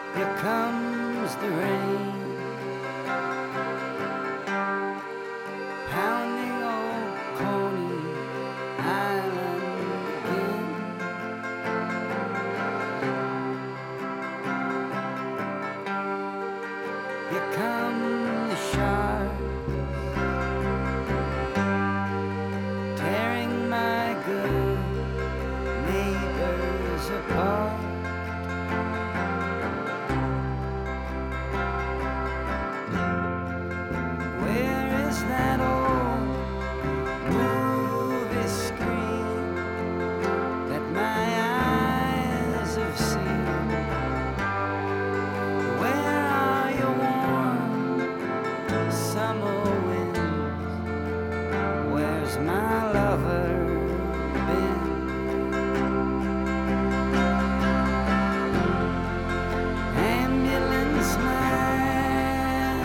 Here comes the rain, pounding old Coney Island again. Here come the sharks, tearing my good neighbors apart. Where is that old movie screen that my eyes have seen? Where are your warm summer winds? Where's my lover been? Ambulance man,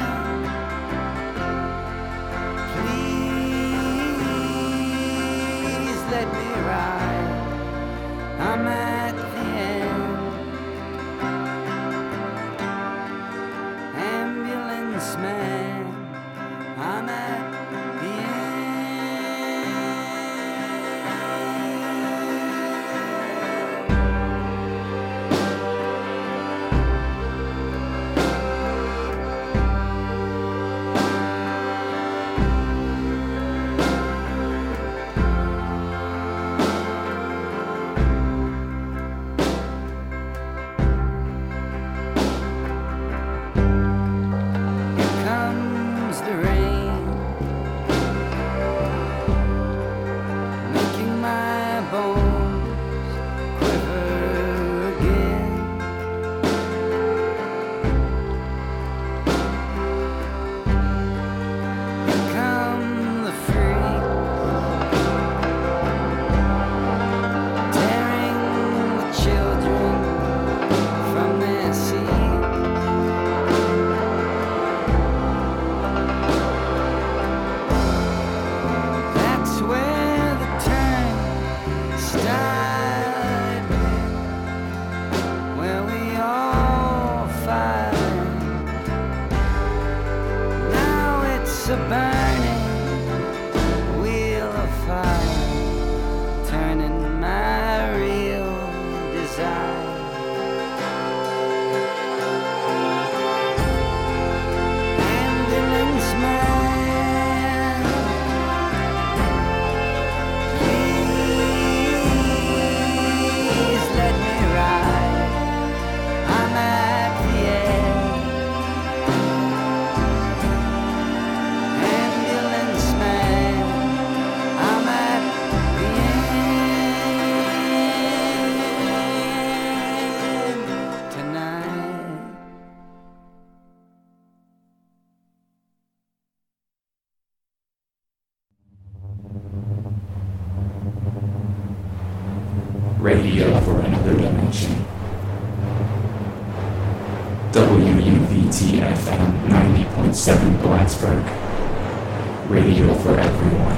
please let me ride. I'm at the end. Ambulance man, I'm at the end. Here comes the rain, making my bones quiver again. Here come the freaks, tearing the children from their seats. That's where the turn started, where we all fight. Now it's a burning wheel of fire, turning my real desire. Ambulance man, please let me ride. I'm at the end. Ambulance man, I'm at the end tonight. Radio for another dimension. WUVT-FM 90.7 Blacksburg. Radio for everyone.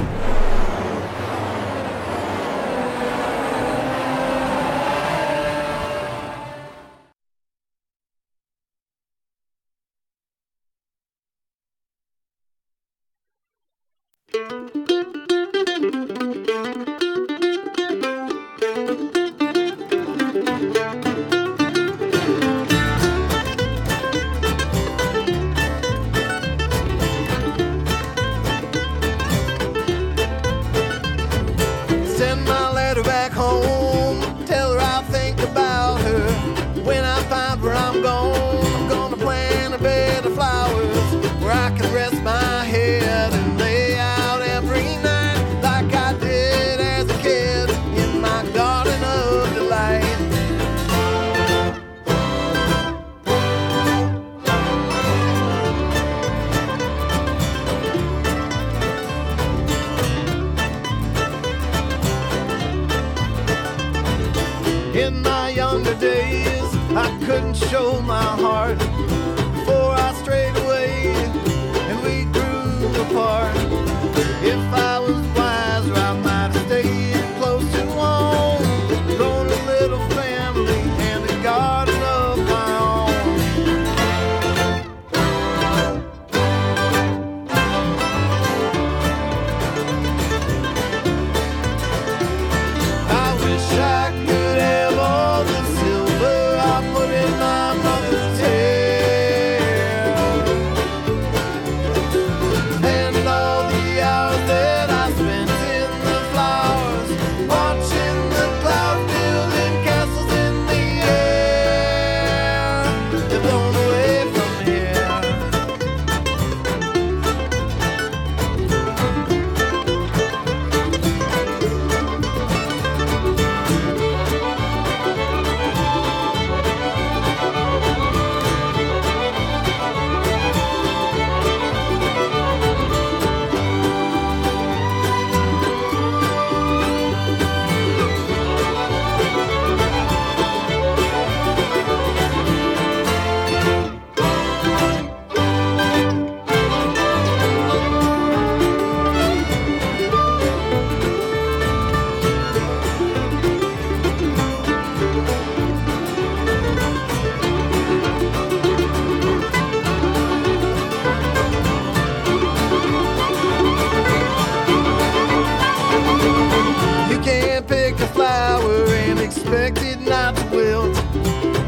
Send my letter back home, tell her I'll think about her. When I find where I'm gonna plant a bed of flowers where I can rest my head and lay out every night like I did as a kid in my garden of delight. In my younger days, I couldn't show my heart before I strayed away and we grew apart. If I was wiser, I might have stayed close to home, grown a little family and a garden of my own.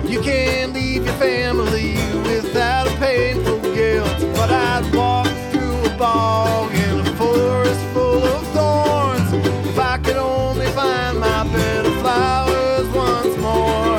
You can't leave your family without a painful guilt. But I'd walk through a bog in a forest full of thorns if I could only find my bed of flowers once more.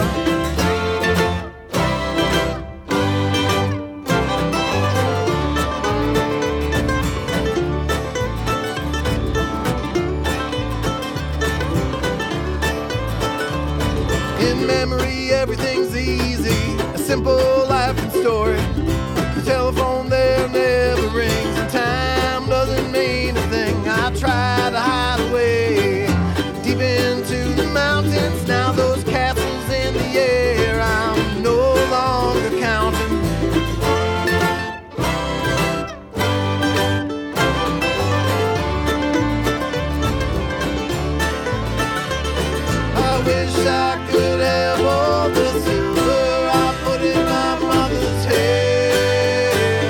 In memory, everything's easy, a simple life and story. The telephone there never rings, and time doesn't mean a thing. I try to hide away deep into the mountains. Now those castles in the air, I'm no longer counting. I wish I could have all the silver I put in my mother's hair,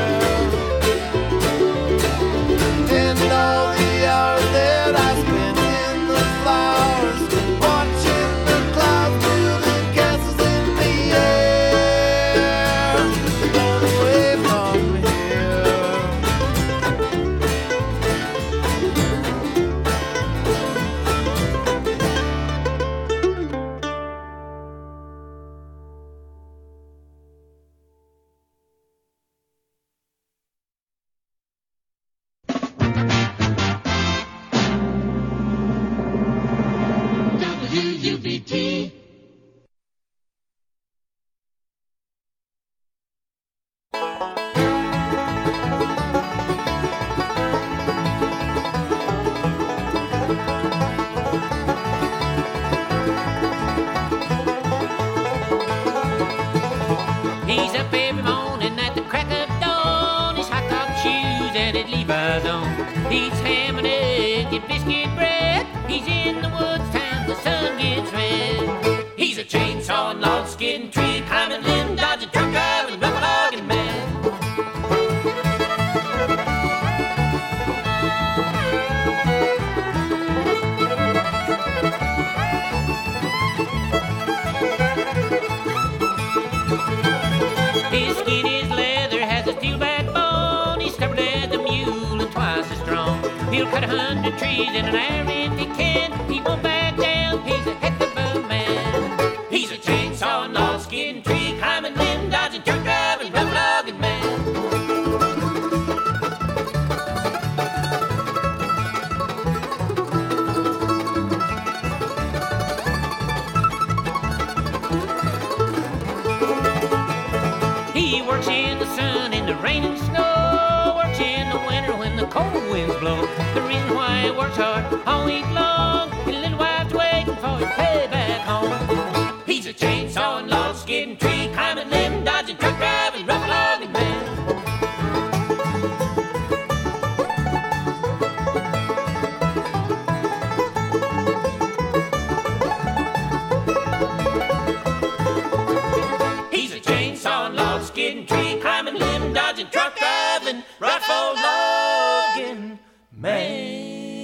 and all the hours that I spent in the flowers, watching the clouds building castles in the air, blown away from here. WUBT. He's up every morning at the crack of dawn. His hot top shoes and his Levi's on. Eats ham and egg and biscuit bread. He's in the woods time the sun gets red. He's a chainsaw and log skidding, tree climbing, limb dodging, truck driving, rough logging man. His skin is leather, has a steel backbone. He's stubborn as a mule and twice as strong. He'll cut 100 trees in an hour if he can. He won't back down, he's a heck of a man. He's a chainsaw and log skidding, tree climbing, limb dodging, truck driving, rough logging man. He works in the sun, in the rain and snow, works in the winter when the cold winds blow. The reason why he works hard all week long, his little wife's waiting for his pay back home. He's a chainsaw and log skidding, tree climbing, limb dodging, truck driving, rough logging man. He's a chainsaw and log skidding, tree climbing, limb dodging, truck driving, rifle logging man.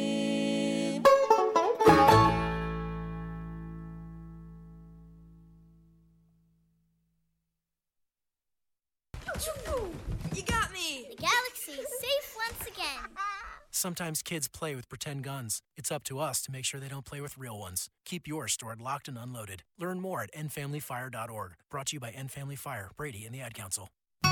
You got me! The galaxy is safe once again. Sometimes kids play with pretend guns. It's up to us to make sure they don't play with real ones. Keep yours stored locked and unloaded. Learn more at endfamilyfire.org. Brought to you by End Family Fire, Brady, and the Ad Council.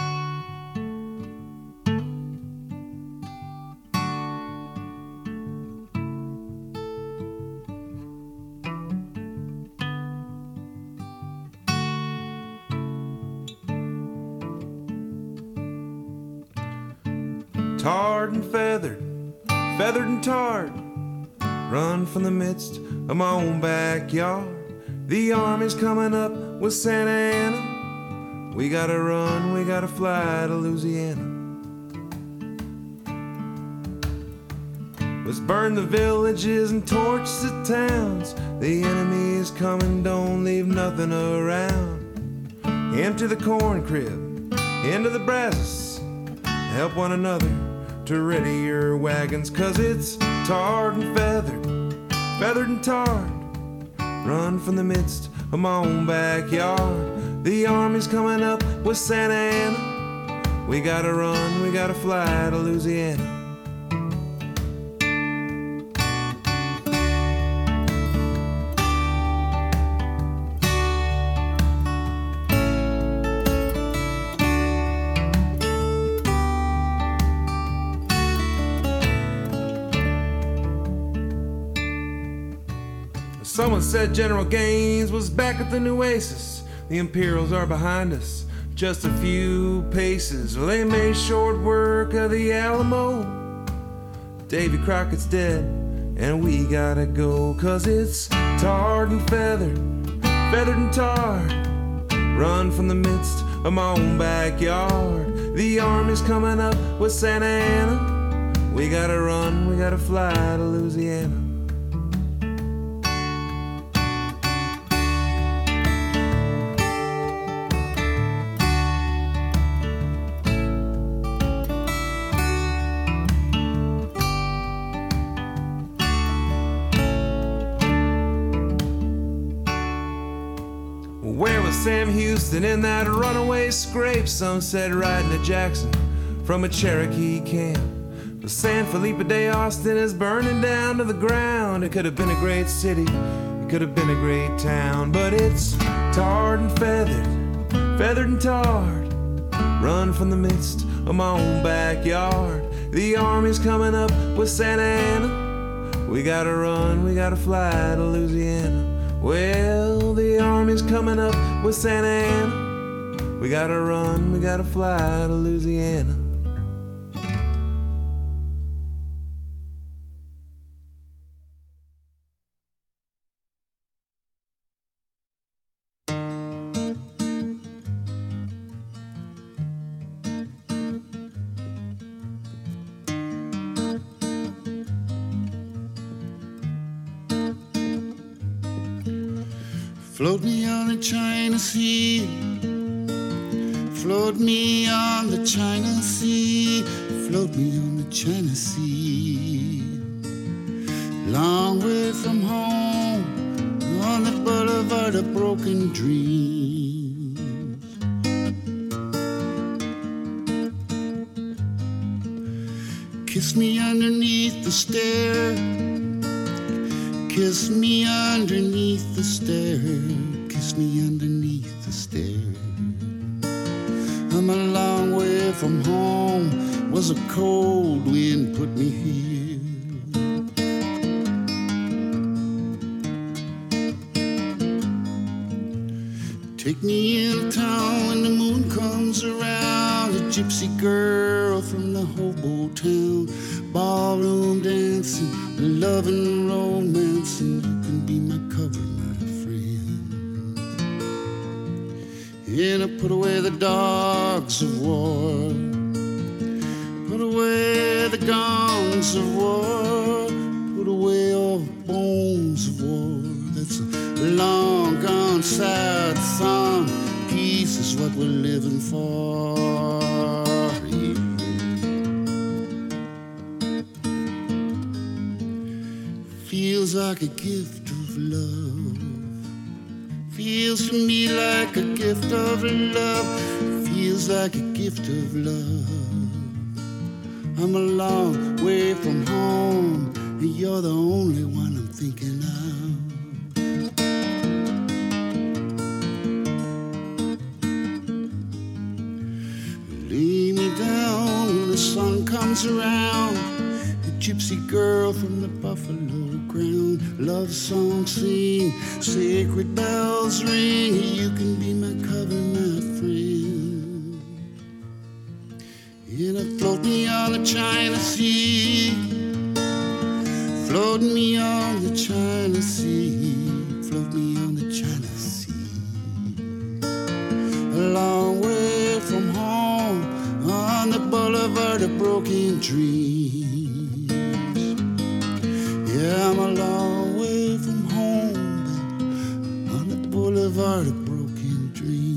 Tarred and feathered, feathered and tarred, run from the midst of my own backyard. The army's coming up with Santa Ana. We gotta run, we gotta fly to Louisiana. Let's burn the villages and torch the towns. The enemy is coming, don't leave nothing around. Empty the corn crib, into the brasses, help one another to ready your wagons, 'cause it's tarred and feathered, feathered and tarred. Run from the midst of my own backyard. The army's coming up with Santa Ana. We gotta run, we gotta fly to Louisiana. Someone said General Gaines was back at the Nueces. The Imperials are behind us, just a few paces. Well, they made short work of the Alamo. Davy Crockett's dead, and we gotta go, 'cause it's tarred and feathered, feathered and tarred. Run from the midst of my own backyard. The army's coming up with Santa Ana. We gotta run, we gotta fly to Louisiana. Sam Houston in that runaway scrape. Some said riding to Jackson from a Cherokee camp. But San Felipe de Austin is burning down to the ground. It could have been a great city, it could have been a great town, but it's tarred and feathered, feathered and tarred. Run from the midst of my own backyard. The army's coming up with Santa Ana. We gotta run, we gotta fly to Louisiana. Well, the army's coming up with Santa Ana. We gotta run, we gotta fly to Louisiana. Float me on the China Sea, float me on the China Sea, float me on the China Sea. Long way from home, on the boulevard of broken dreams. Kiss me underneath the stair, kiss me underneath the stair, kiss me underneath the stair. I'm a long way from home, was a cold wind put me here. Take me in town when the moon comes around, a gypsy girl from the hobo town. Ballroom dancing, love and romance, and you can be my cover, my friend. And I put away the dogs of war, put away the guns of war, put away all the bones of war. That's a long gone sad song. Peace is what we're living for. Yeah. Feels like a gift of love. Feels to me like a gift of love. Feels like a gift of love. I'm a long way from home, and you're the only one I'm thinking of. Lay me down when the sun comes around, a gypsy girl from the buffalo ground. Love song sing, sacred bells ring. You can be my cover, my friend. And float me on the China Sea, float me on the China Sea, float me on the China Sea. A long way from home, on the boulevard of broken dreams. Yeah, I'm a long way from home, but on the boulevard of broken dreams.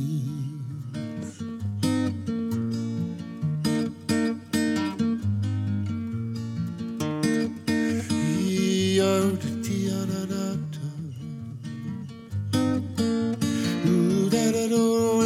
Ooh, da da da.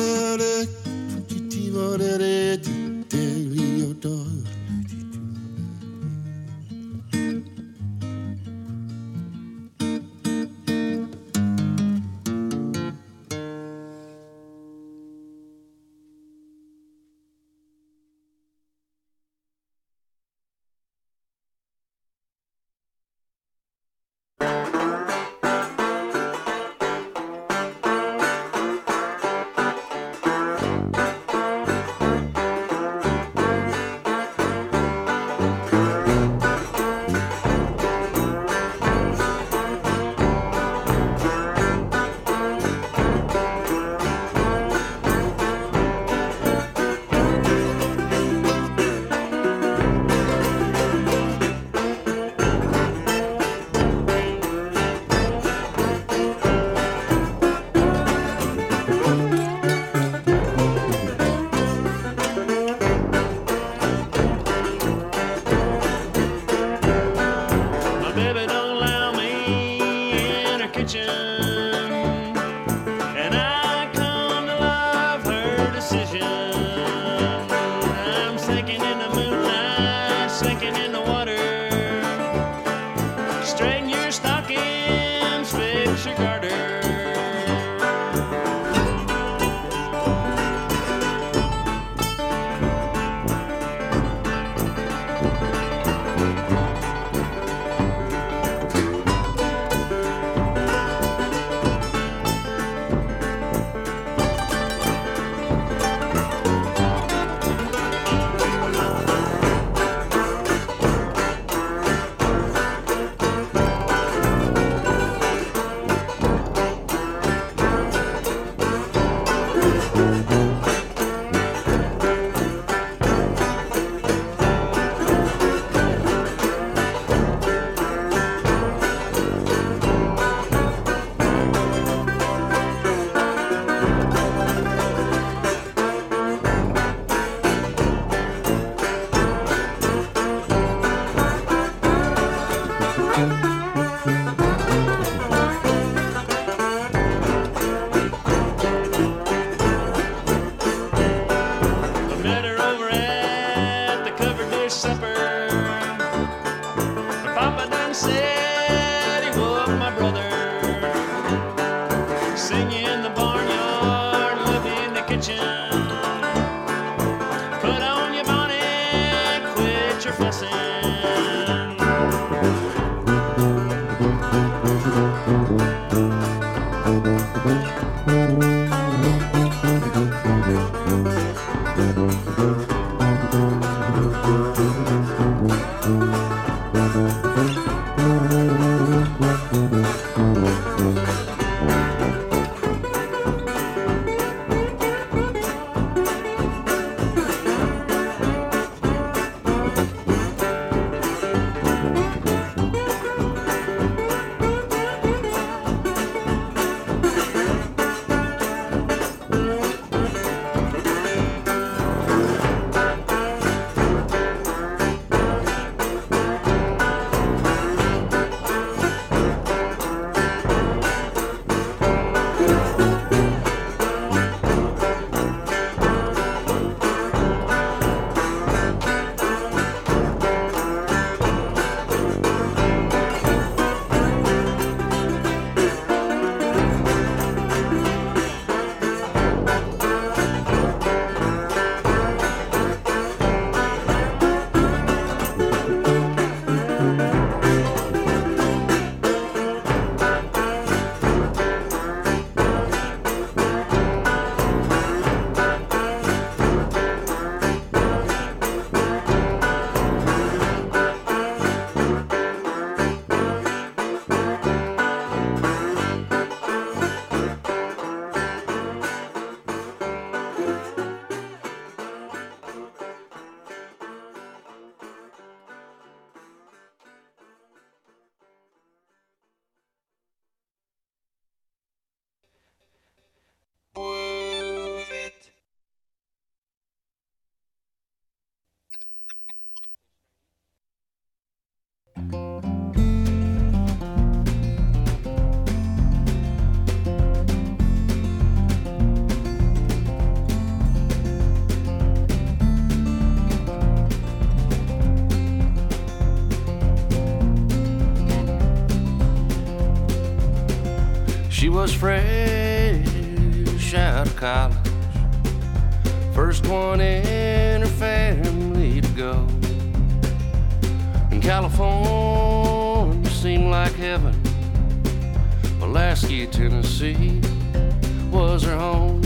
was fresh out of college, first one in her family to go. And California seemed like heaven. Pulaski, Tennessee was her home.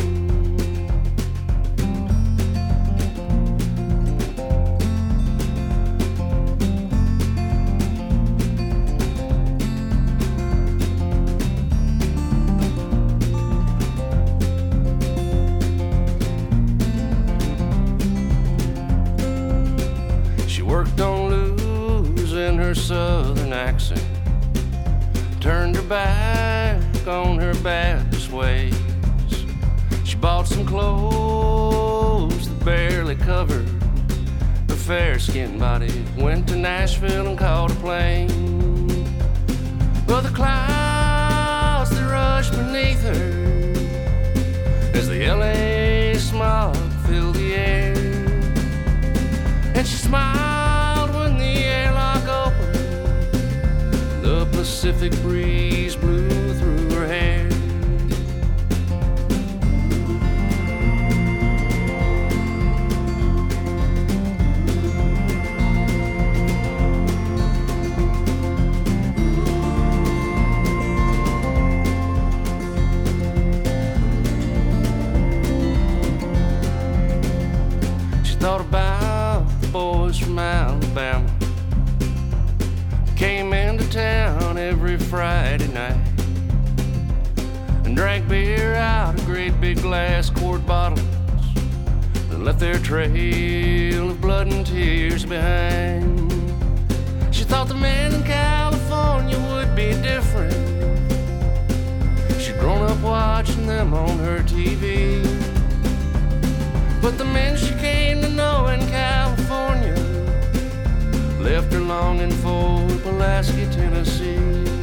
Worked on losing her southern accent, turned her back on her Baptist ways. She bought some clothes that barely covered her fair-skinned body, went to Nashville and caught a plane. Well, the clouds that rushed beneath her as the LA smog filled the air, and she smiled when the airlock opened. The Pacific breeze blew through her hair. She thought about boys from Alabama, came into town every Friday night and drank beer out of great big glass quart bottles and left their trail of blood and tears behind. She thought the men in California would be different. She'd grown up watching them on her TV, but the men she came to know in California left her longing for Pulaski, Tennessee.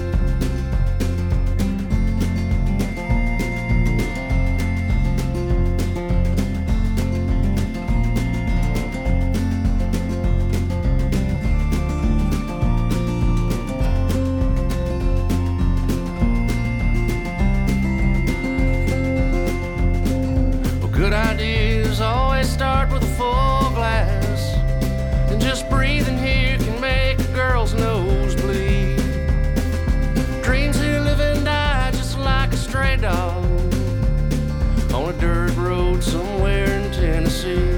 Well, good ideas always start with a full glass, and just breathing here can make a girl's nose bleed. Dreams here live and die just like a stray dog on a dirt road somewhere in Tennessee.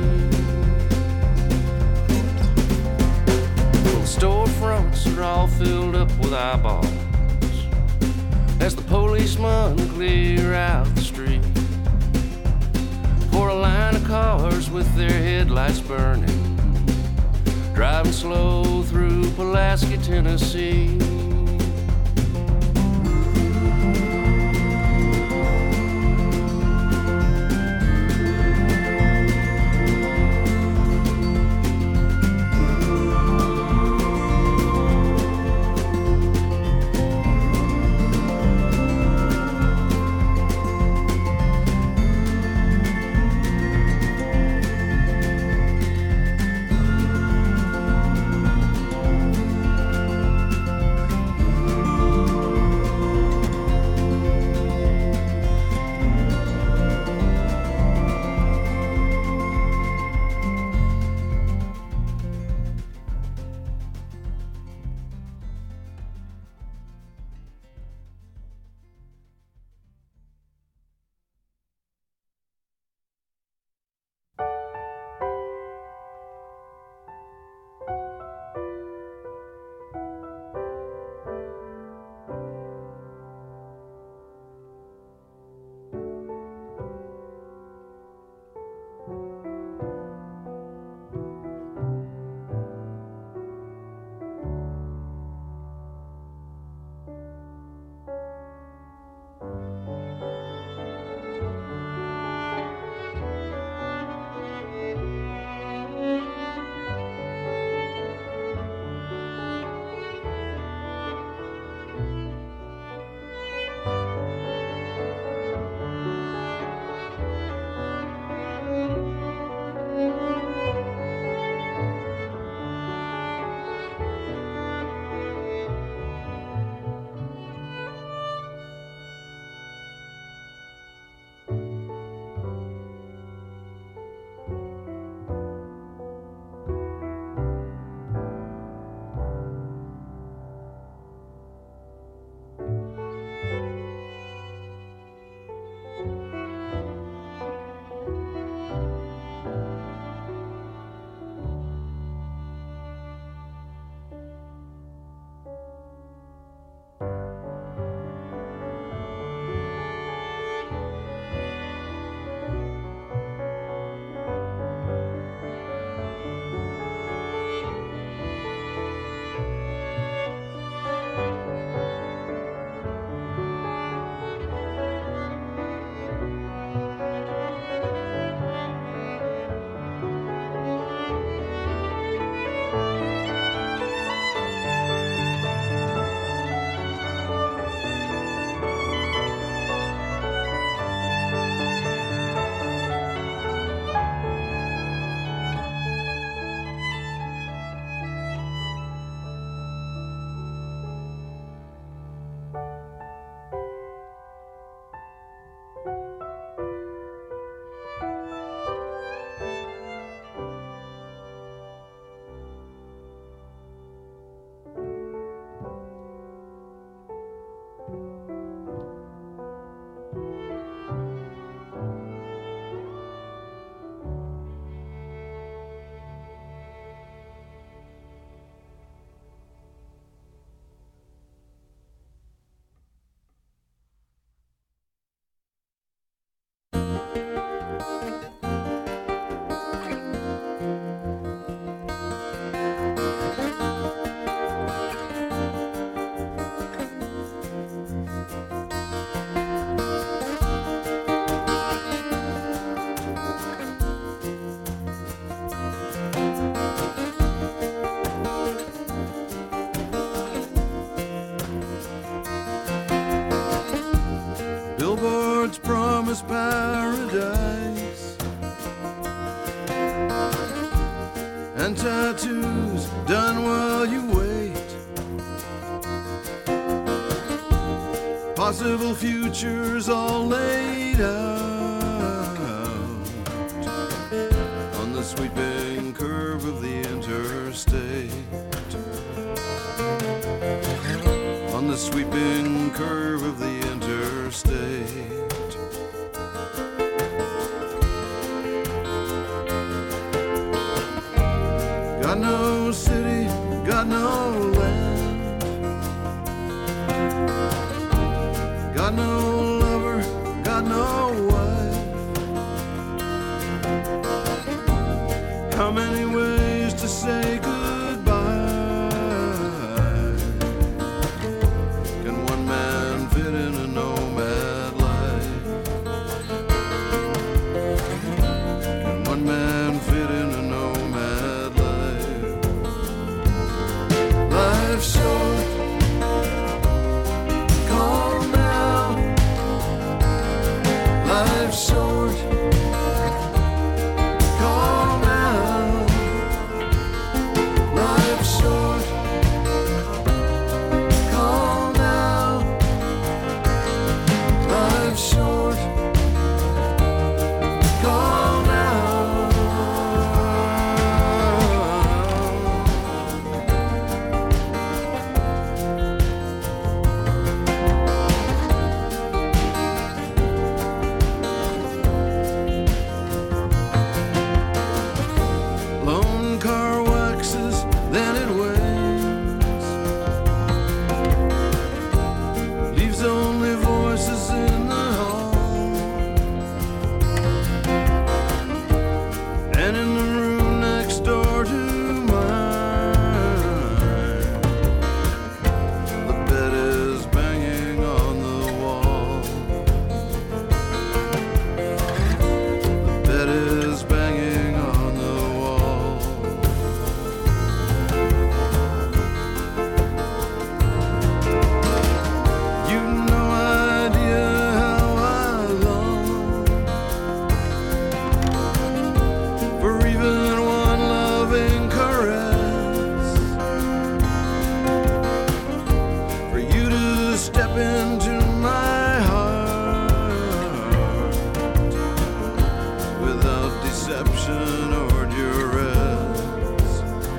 Well, the storefronts are all filled up with eyeballs as the policemen clear out the street for a line of cars with their headlights burning, driving slow through Pulaski, Tennessee. and tattoos done while you wait. Possible futures all laid out on the sweeping curve of the interstate. On the sweeping curve of the interstate. Got no city, got no land, got no lover, got no wife. How many ways to say goodbye? Can one man fit in a nomad life? Can one man fit in a nomad life? Life's short, calm now. Life's short, calm now. Life's short, calm now. Life's short, calm now. Lone car waxes, then it wanes. Leaves only voices in the hall. And in the room next door to mine, the bed is banging on the wall. The bed is banging on the wall. You've no idea how I long for even one loving caress, for you to step into my heart without deception or duress,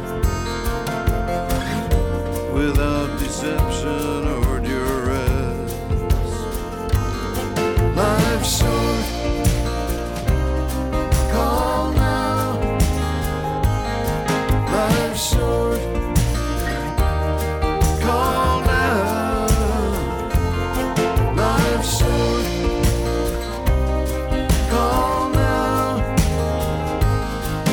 without deception or duress. Life's short, calm now. Life's short, calm now. Life's short, calm now.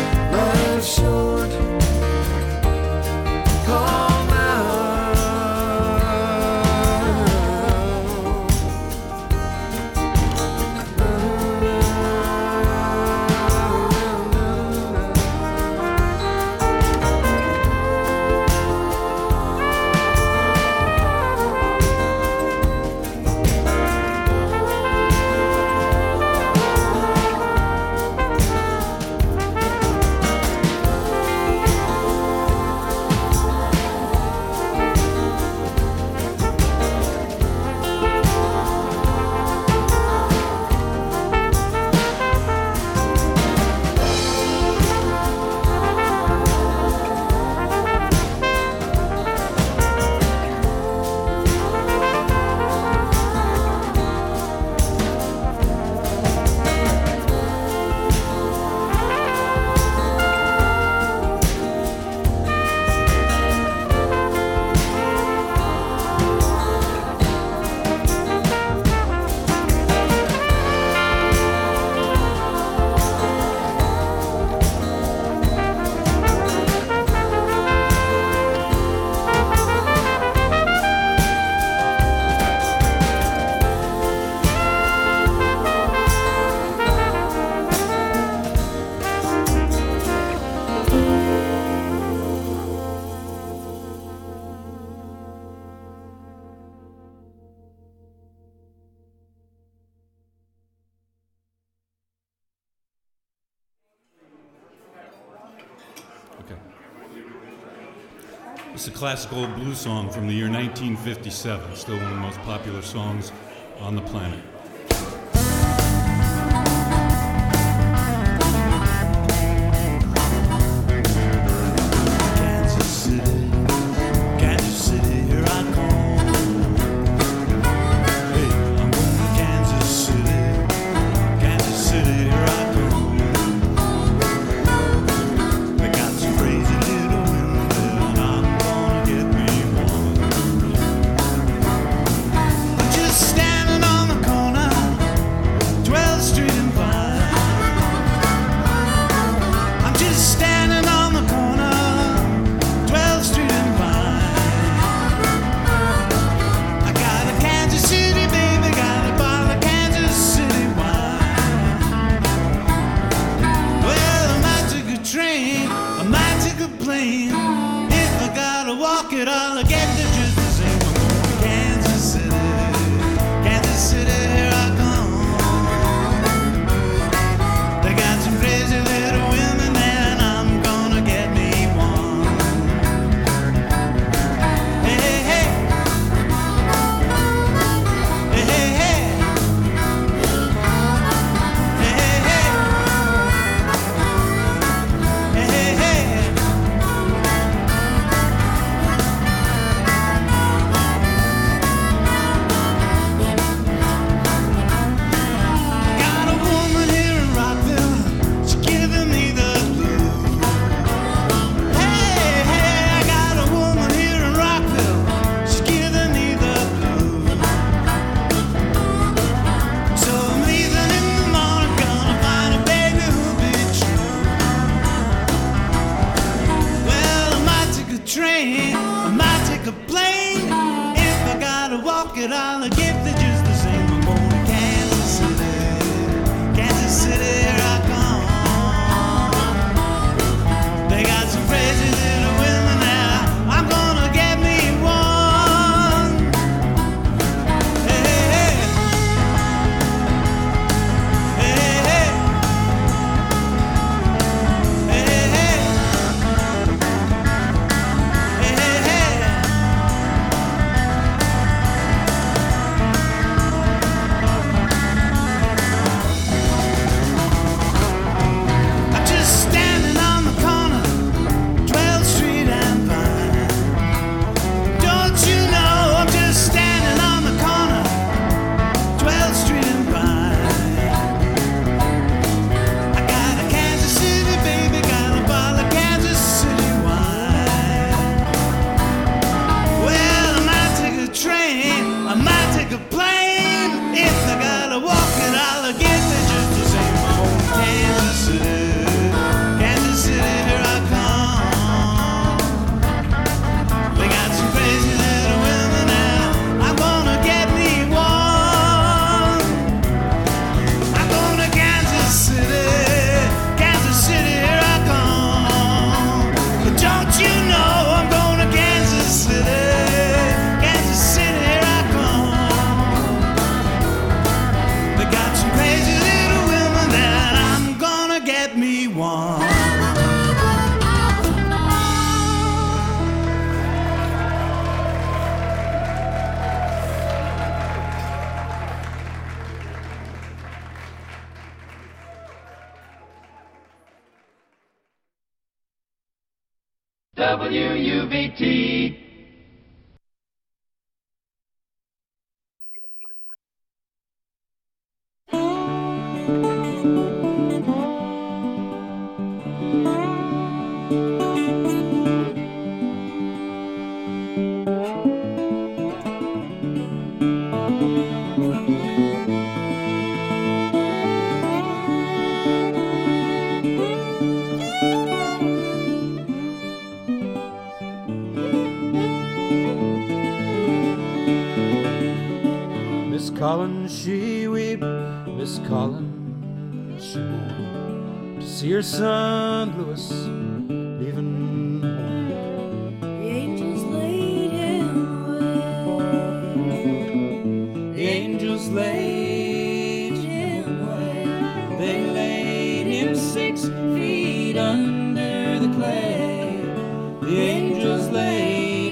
It's a classical blues song from the year 1957, still one of the most popular songs on the planet. WUBT. Collins, she weep, Miss Collins, she mourn to see her son Louis leaving home. The angels laid him away. The angels laid him away. They laid him 6 feet under the clay. The angels laid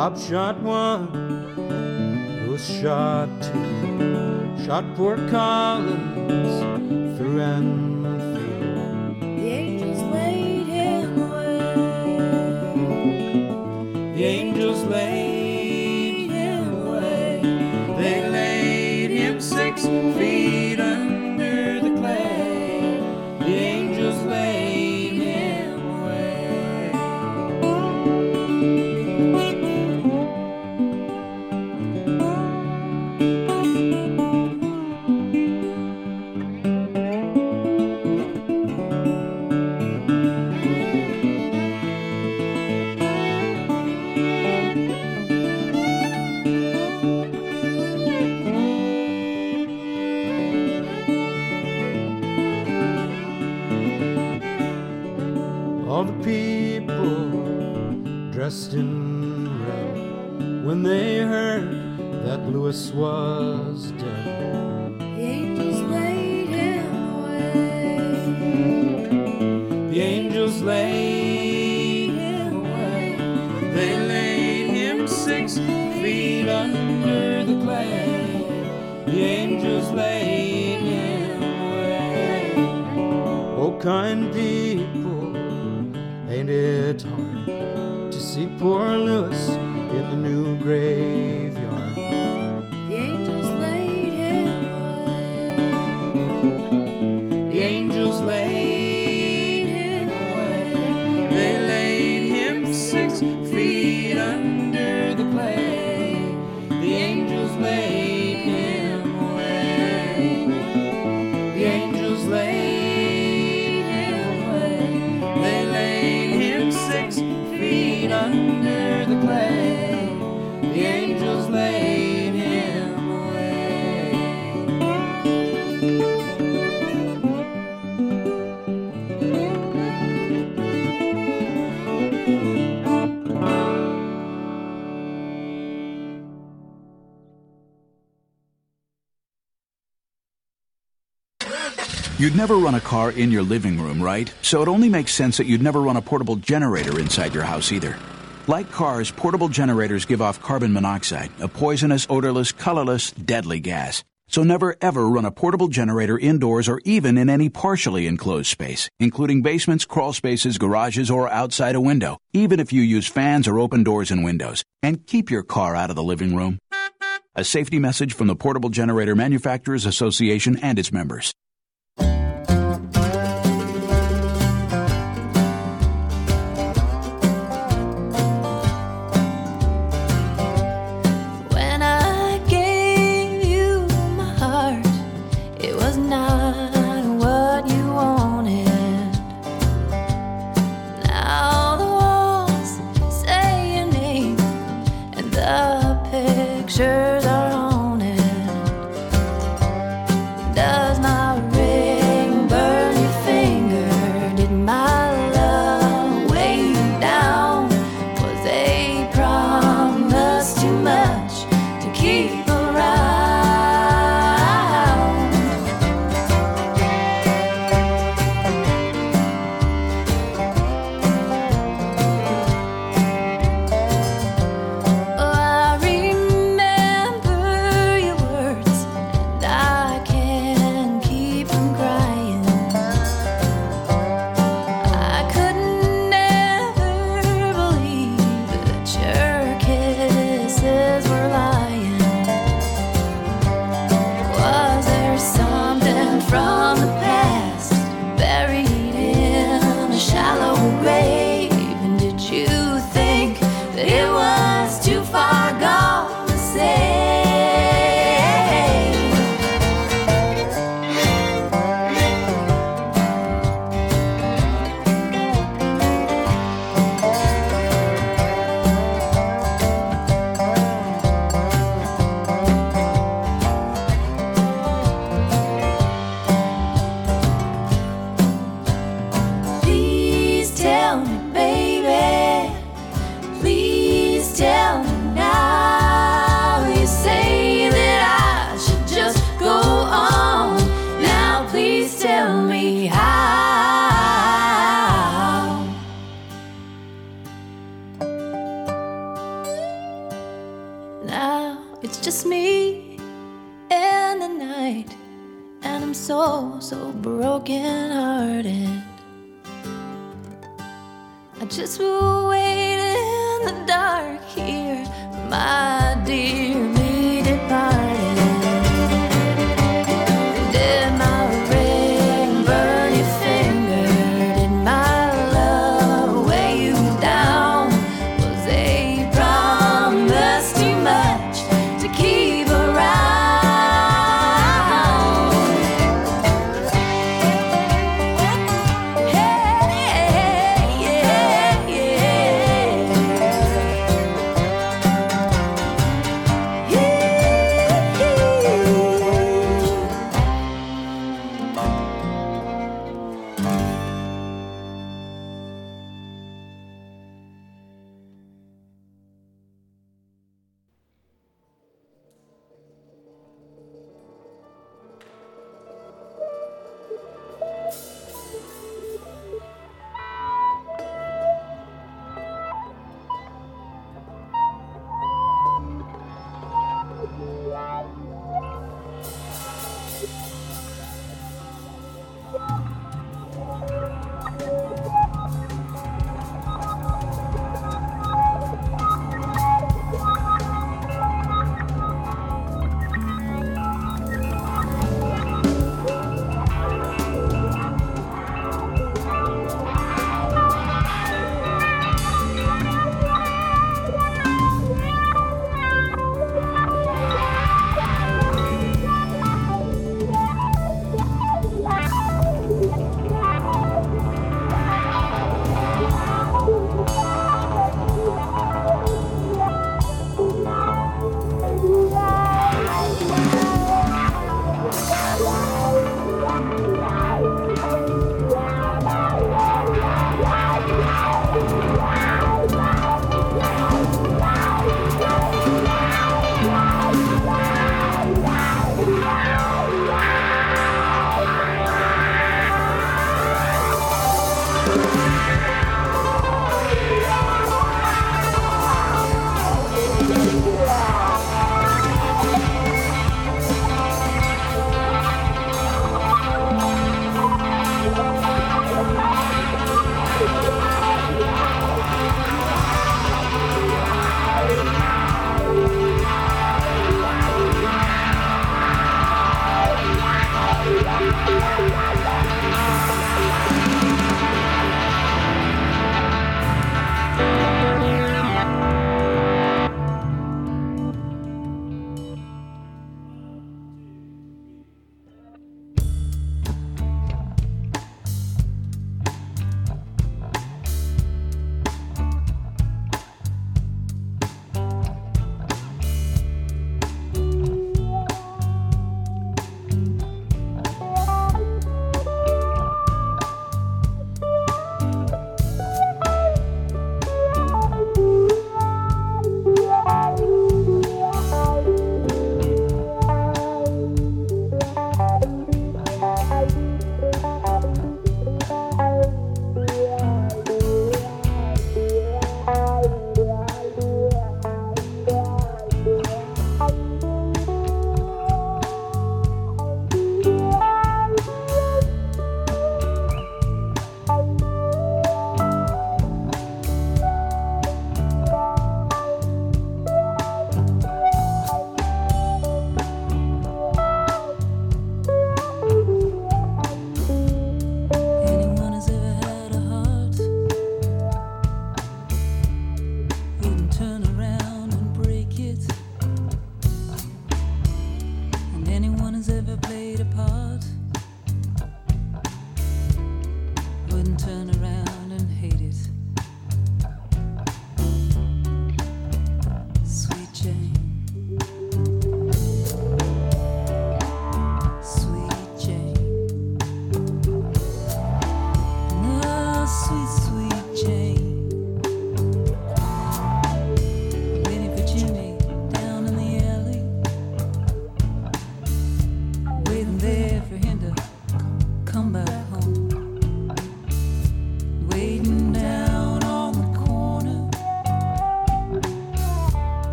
Bob shot one, Lewis shot two, shot poor Collins through and through. The angels laid him away. The angels laid him away. They laid him 6 feet under the clay. The angels laid him away. All the people dressed in red when they heard that Lewis was dead. The angels laid him away. The angels laid him away. They laid him 6 feet under the clay. The angels laid him away. Oh, kind people, ain't it hard to see poor Lewis in the new graveyard? The angels laid him away. The angels laid him away. They laid him 6 feet under the clay. The angels laid him away. The angels laid him away. They laid him 6 feet under the clay. The angels laid him away. You'd never run a car in your living room, right? So it only makes sense that you'd never run a portable generator inside your house either. Like cars, portable generators give off carbon monoxide, a poisonous, odorless, colorless, deadly gas. So never ever run a portable generator indoors or even in any partially enclosed space, including basements, crawl spaces, garages, or outside a window, even if you use fans or open doors and windows. And keep your car out of the living room. A safety message from the Portable Generator Manufacturers Association and its members. When I gave you my heart, it was not what you wanted. Now the walls say your name and the pictures are haunted. Does my ring burn your finger? Did my love weigh you down? Was a promise too much to keep around? Oh, I remember your words, and I can't keep from crying. I could never believe that your kisses were lying. Was there something from the past buried in a shallow grave? And did you think that it was too far gone to say? Please tell me, baby. Please tell me now. You say that I should just go on. Now please tell me how. I'm so broken hearted. I just will wait in the dark here for my dearly departed. Did my ring burn your finger? Did my love weigh you down? Was a promise too much to keep around?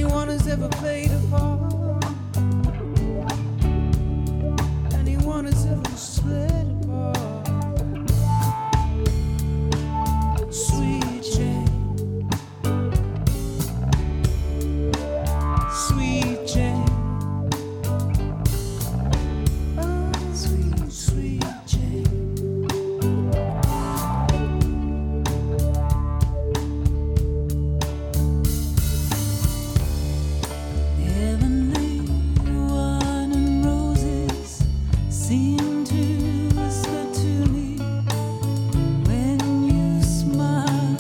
anyone has ever played a part, anyone has ever split apart. Sweet Jane, sweet Jane, oh, sweet, sweet Jane. Heavenly wine and roses seem to whisper to me when you smile.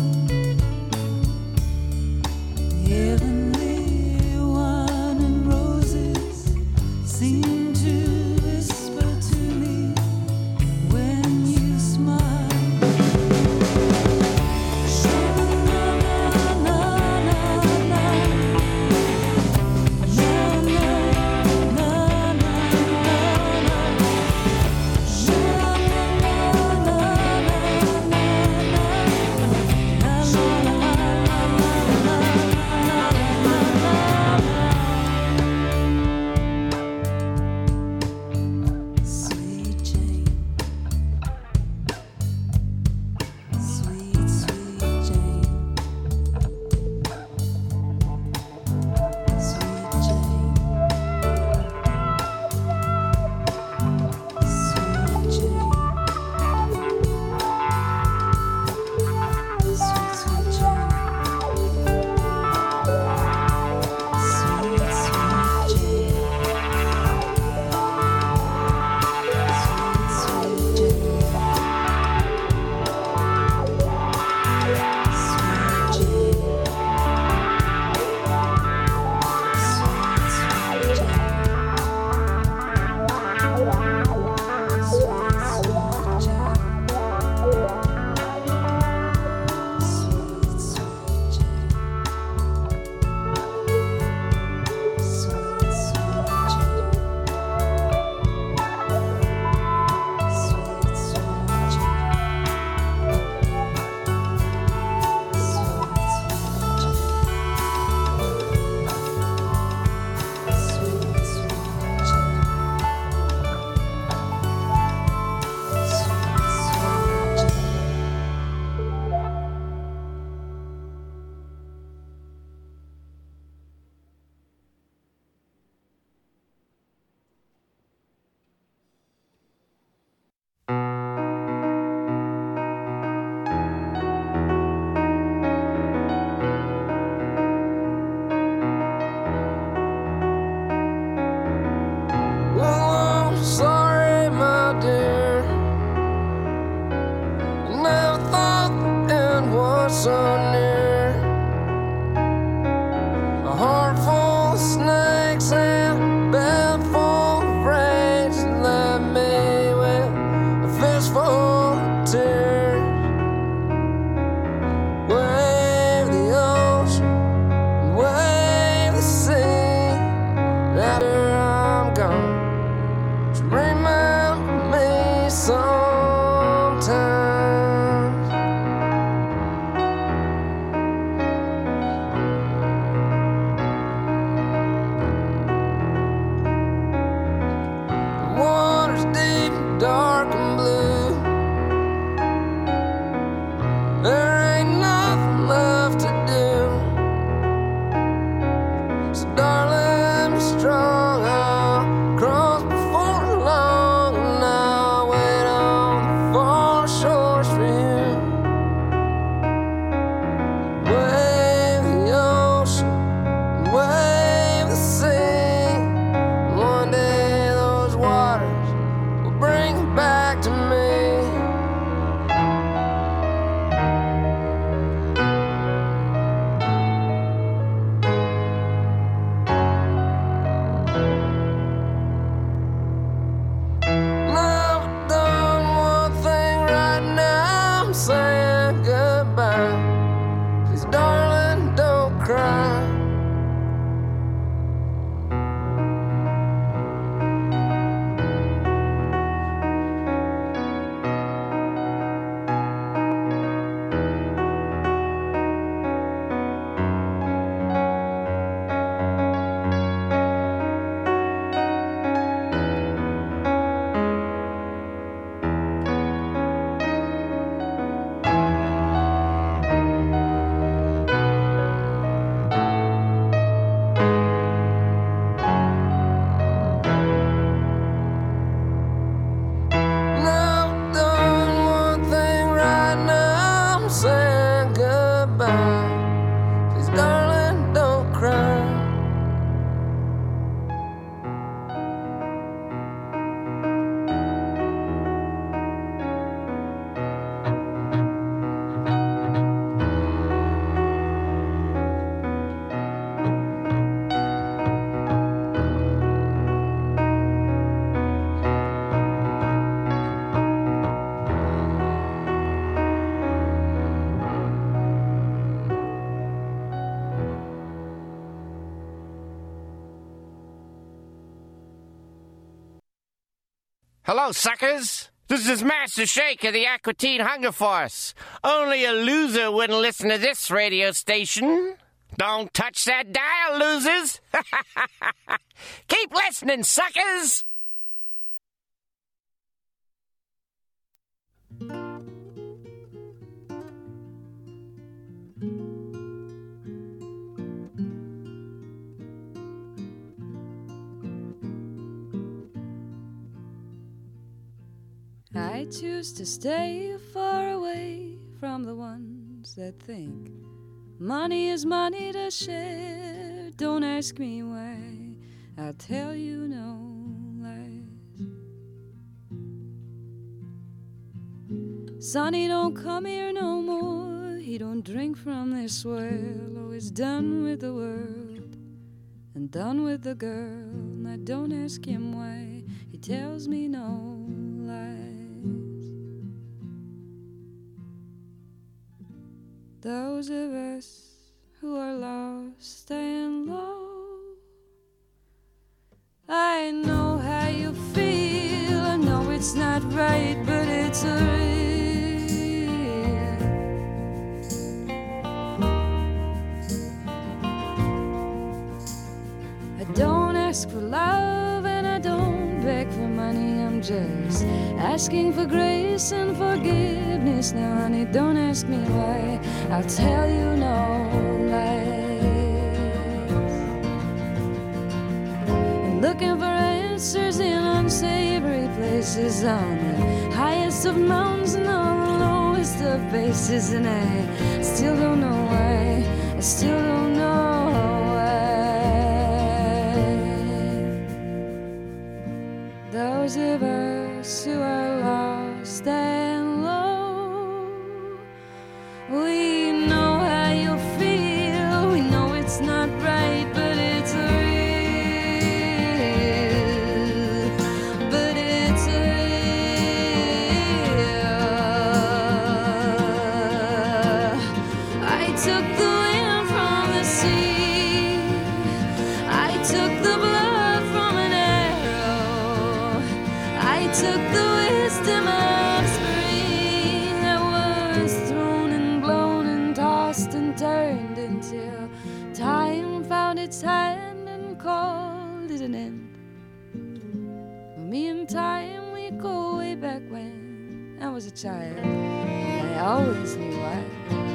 Heavenly wine and roses seem to whisper to me when you smile. Sweet Jane, sweet, sweet Jane, sweet Jane, sweet Jane, sweet, sweet Jane, sweet, sweet Jane. Well, I'm sorry, my dear. I never thought the end was so near. A heart full of snakes and a bed full of rage left me with a fist full of tears. Wave the ocean, wave the sea. After I'm gone, remember me sometimes. The water's deep, dark and blue. There ain't nothing left to do. So darling, be strong. I'll cross before long, and I'll wait on the far shores for you. Wave the ocean, wave the sea. One day those waters will bring you back to me. I've done one thing right now. I'm saying goodbye. Please, darling, don't cry. Hello, suckers. This is Master Shake of the Aqua Teen Hunger Force. Only a loser wouldn't listen to this radio station. Don't touch that dial, losers. Keep listening, suckers. I choose to stay far away from the ones that think money is money to share. Don't ask me why, I'll tell you no lies. Sonny don't come here no more. He don't drink from this well. Oh, he's done with the world and done with the girl. And I don't ask him why, he tells me no lies. Those of us who are lost and low, I know how you feel. I know it's not right, but it's real. I don't ask for love and I don't beg for money. I'm just asking for grace and forgiveness. Now, honey, don't ask me why, I'll tell you no lies. I'm looking for answers in unsavory places, on the highest of mountains and on the lowest of bases. And I still don't know why, I still don't know why. Those of us who are lost and low, we know how you feel. We know it's not right, but it's real. But it's real. I took the wind from the sea. I took the blood from an arrow. I took the wisdom of spring that was thrown and blown and tossed and turned until time found its hand and called it an end. Me and time, we go way back when I was a child. I always knew why.